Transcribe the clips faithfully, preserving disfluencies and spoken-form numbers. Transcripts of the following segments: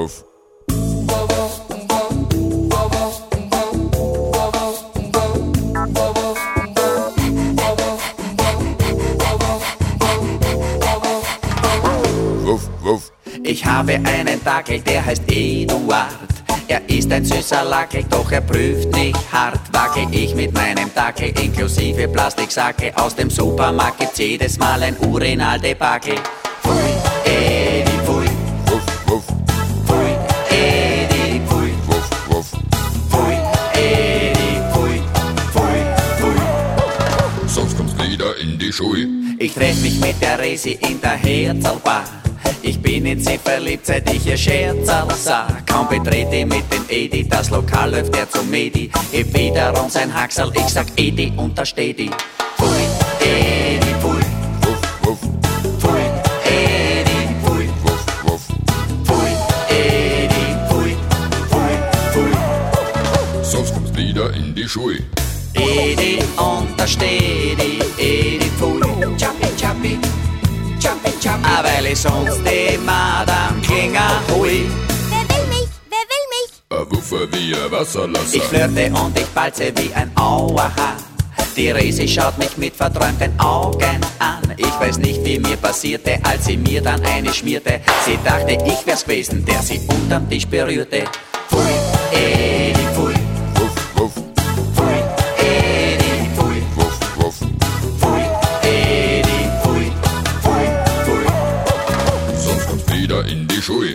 wuff. Wuff, wuff. Ich habe einen Dackel, der heißt Eduard. Er ist ein süßer Lackel, doch er prüft nicht hart. Wackel ich mit meinem Dackel inklusive Plastiksackel. Aus dem Supermarkt gibt's jedes Mal ein Urinaldebakel. Pfui, Edi, pfui. Wuff, wuff. Pfui, Edi, pfui. Wuff, wuff. Pfui, Edi, pfui. Pfui, pfui. Sonst kommt's wieder in die Schui. Ich treff mich mit der Resi in der Herzlbar. Ich bin in sie verliebt, seit ich ihr Scherzerl sah. Kaum betrete mit dem Edi, das Lokal läuft er zum Medi. Heb wiederum sein Haxal, ich sag Edi und da steht die. Pfui, Edi, pfui. Wuff, wuff. Pfui, Edi, pfui. Wuff, wuff. Pfui, Edi, pfui. Pfui, pfui. Sonst kommt's wieder in die Schui. Edi und da steht die. Edi, pfui. Chappi, chappi. Chappi, chappi. Ah, weil ich sonst die Madame Klinger hui. Wer will mich? Wer will mich? A Wuffer wie ein Wasserlasser. Ich flirte und ich balze wie ein Auerhahn. Die Resi schaut mich mit verträumten Augen an. Ich weiß nicht, wie mir passierte, als sie mir dann eine schmierte. Sie dachte, ich wär's gewesen, der sie unterm Tisch berührte. Pfui, Edi, pfui. Wuff, wuff. Pfui, Edi, pfui. Wuff, wuff. Pfui, Edi, pfui. Pfui, pfui. Sonst kommt's wieder in die Schui.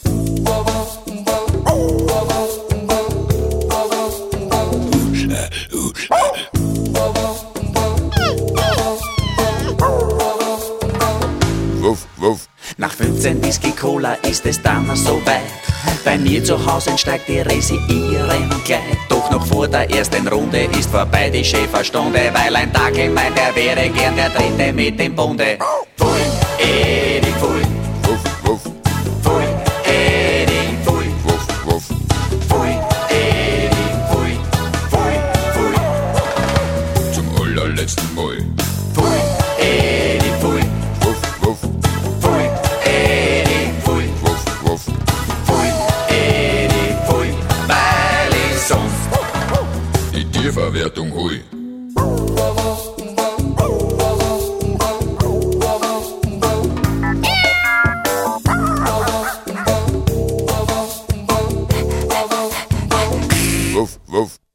Wuff, wuff. Nach fünfzehn Whisky Cola ist es dann so weit. Bei mir zu Hause steigt die Resi ihren Kleid. Doch noch vor der ersten Runde ist vorbei die Schäferstunde, weil ein Dackel meint, er wäre gern der Dritte mit dem Bunde. Pfui, Edi, pfui. Wuff, wuff. Pfui, Edi, pfui. Wuff, wuff. Pfui, Edi, pfui. Pfui, pfui. Zum allerletzten Mal. Pfui, Edi, pfui. Wuff, wuff. Pfui, Edi, pfui. Wuff, wuff. Pfui, Edi, pfui. Weil ich sonst Die Tierverwertung hui. Wuff, wuff.